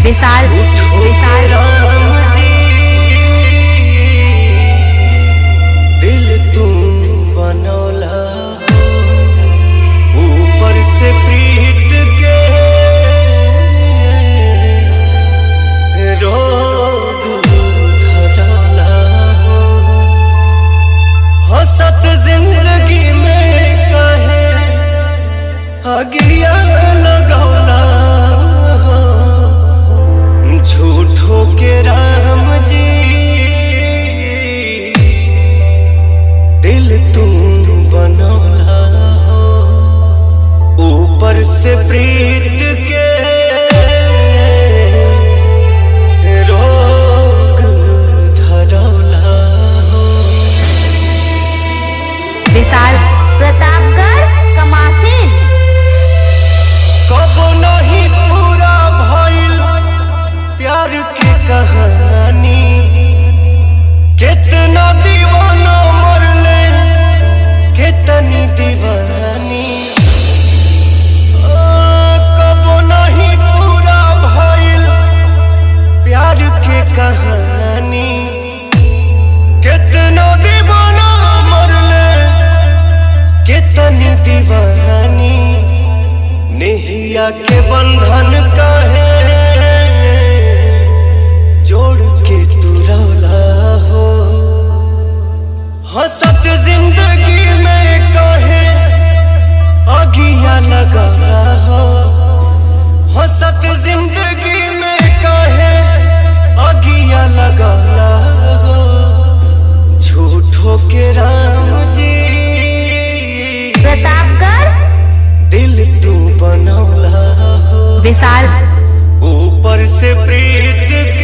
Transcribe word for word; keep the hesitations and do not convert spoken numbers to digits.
विशाल विशाल राम जी दिल तुम बनौला ऊपर से प्रीत के रोग धरौला हो हंसत जिंदगी में कहे अगिया लगौला झूठो के राम जी दिल तुम बनौला हो ऊपर से प्रीत के रोग धरौला हो। विशाल प्रतापगढ़ कमासिन कबो नहीं पूरा भइल प्यार की कहानी कितना दीवाना मरले कितनी दीवानी कबो नहीं पूरा भइल प्यार की कहानी कितना दीवाना मरले कितनी दीवानी नेहिया के बंधन काहे जोड़ के तू रौला हो हंसत जिंदगी में काहे अगिया लगा हो हंसत जिंदगी में काहे अगिया लगा हो झूठो के राम जी प्रतापगढ़ दिल तू बनौला हो विशाल ऊपर से प्रीत